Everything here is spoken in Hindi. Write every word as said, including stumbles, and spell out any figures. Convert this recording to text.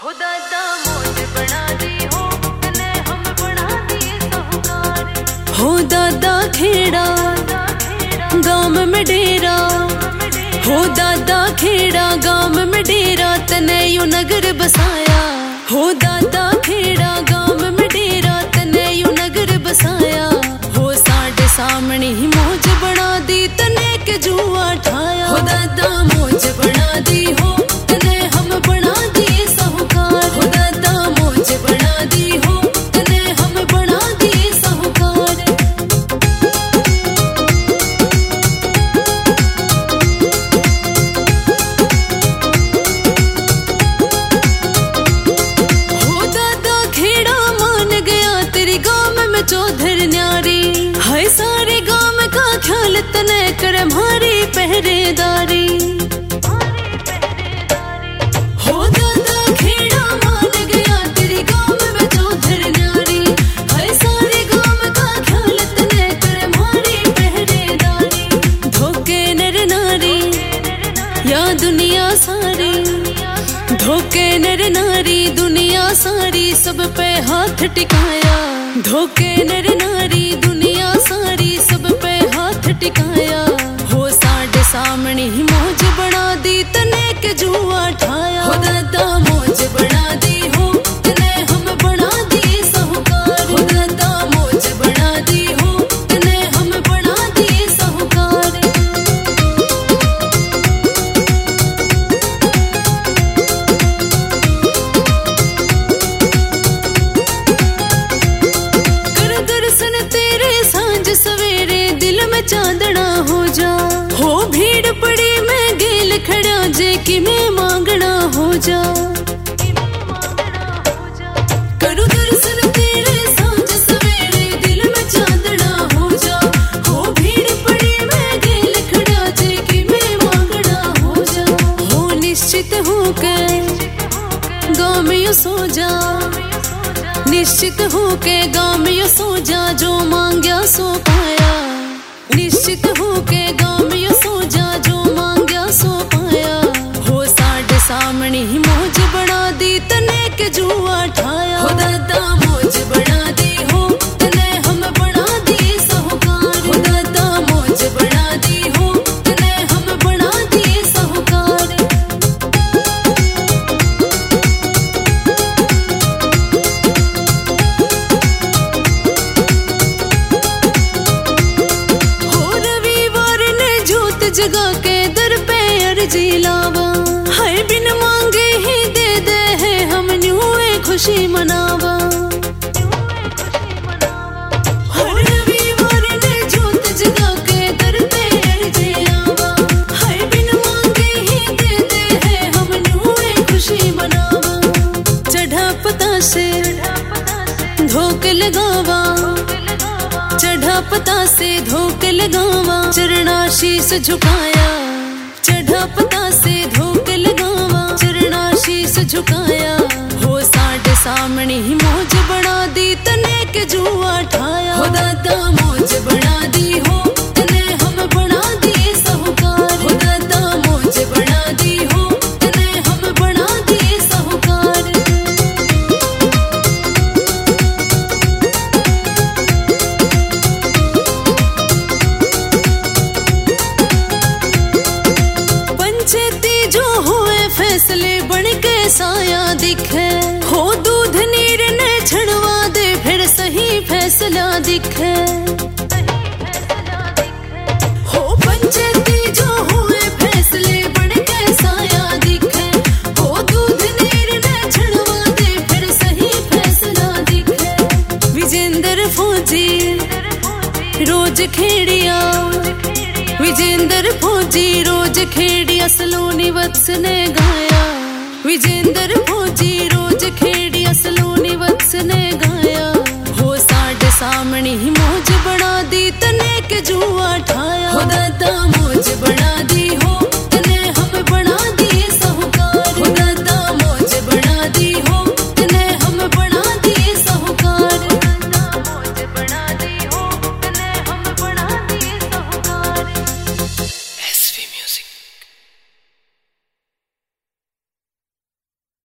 खुदा दा मौज बना दी हो तने हम बना दिए साहूकार। हो दादा खेड़ा गांव में डेरा, हो दादा खेड़ा गांव में डेरा तने यू नगर बसाया। हो दादा खेड़ा गांव में डेरा तने यू नगर बसाया। हो साढ़े सामने ही मौज बना दी तने के जुआ ठाया। हो दादा मौज बना दी हो तने हम बना दिए साहूकार। हो दादा मौज बना दी हो तने हम बना दिए साहूकार। हो दादा खेड़ा मान गया तेरी गांव में चौधर न्यारी। हाय सारे गांव का ख्याल तने कर हमारी पहरेदारी। हो दादा खेड़ा मान गया तेरी गांव में चौधर न्यारी। हाय सारे गांव का ख्याल तने कर हमारी पहरेदारी। धोखे नर नारी या दुनिया सारी, धोखे नर नारी दुनिया सारी सब पे हाथ टिकाया। धोखे नर नारी दुनिया सारी सब पे हाथ टिकाया। हो साढ़े सामने ही मौज बना दी तने के जुआ ठाया। हो दादा मौज बना दी हो तने हम बना दिए साहूकार। हो दादा मौज बना दी हो तने हम बना दिए साहूकार। कर दर्शन तेरे सांझ सवेरे दिल में चांदना हो जा। हो भीड़ पड़ी मैं गेल खड़ा जे कि मैं मांगना हो जा। करूं दर्शन तेरे सांझ सवेरे दिल में चांदना हो जा। हो भीड़ पड़ी मैं गेल खड़ा जे कि मैं मांगना हो जा। हो निश्चित होके गाँव में यू सो जा, निश्चित होके गाँव में यू सो जा। जो मांगया सो पाया, निश्चित होके गाँव में यू सो जा। जो मांगया सो पाया। हो साढ़े सामने ही मौज बना दी तने के जुआ ठाया। हो दादा मौज बना दी हो तने हम बना दिए साहूकार। हो दादा मौज बना दी हो तने हम बना दिए साहूकार। हो रविवार ने जोत जगा के दर पे अर्जी लावा। हाय बिन मांगे ही दे दे है हम न्यूए खुशी मनावा। हो रविवार ने जोत जगा के दर पे अर्जी लावा। हाय बिन मांगे ही दे दे है हम न्यूए खुशी मनावा। चढ़ा पता से धोक लगावा, चढ़ा पता से धोक लगावा। चरणा शीस झुकाया, चढ़ा पता से धोक लगावा। चरणा शीस झुकाया। हो साढ़े सामने ही मौज बना दी तने के जुआ ठाया। हो दादा मौज बना दी हो तने हम बना दिए साहूकार। हो दादा मौज बना दी हो तने हम बना दिए साहूकार। पंचायती जो हुए फैसले बन के साया दिखे। हो दूध नीर ने छड़वा दे फिर सही फैसला दिखे। हो पंचायती जो हुए फैसले बन के साया दिखे। हो दूध नीर ने छड़वा दे फिर सही फैसला दिखे। विजेंद्र फौजी रोज खेड़िया, विजेंद्र फौजी रोज खेड़िया। सलोनी वत्स ने गाया। विजेंद्र फौजी रोज खेड़िया। सलोनी वत्स ने गाया। हो साढ़े सामने ही मौज बना दी तने के जुआ ठाया। हो दादा मौज बना दी